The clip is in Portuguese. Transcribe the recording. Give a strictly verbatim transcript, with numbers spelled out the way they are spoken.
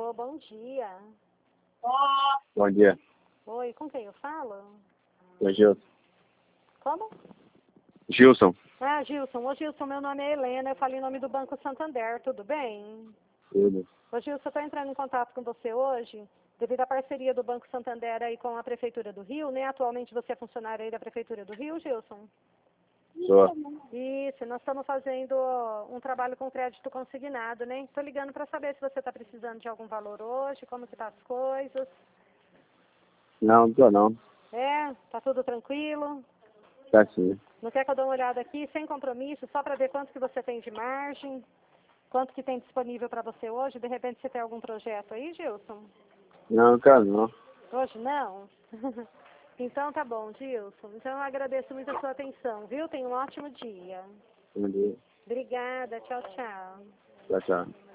Alô, bom dia. Bom dia. Oi, com quem eu falo? É Gilson. Como? Gilson. Ah, Gilson. Ô, Gilson, meu nome é Helena, eu falo em nome do Banco Santander, tudo bem? Tudo. Ô, Gilson, eu estou entrando em contato com você hoje, devido à parceria do Banco Santander aí com a Prefeitura do Rio, né? Atualmente você é funcionário aí da Prefeitura do Rio, Gilson? Sou. Isso, nós estamos fazendo um trabalho com crédito consignado, né? Estou ligando para saber se você está precisando de algum valor hoje, como que tá as coisas. Não, não tô não. É, tá tudo tranquilo? Tá sim. Não quer que eu dê uma olhada aqui, sem compromisso, só para ver quanto que você tem de margem, quanto que tem disponível para você hoje? De repente você tem algum projeto aí, Gilson? Não, cara, não. Hoje não? Então tá bom, Gilson. Então eu agradeço muito a sua atenção, viu? Tenha um ótimo dia. Bom dia. Obrigada, tchau, tchau. Tchau, tchau.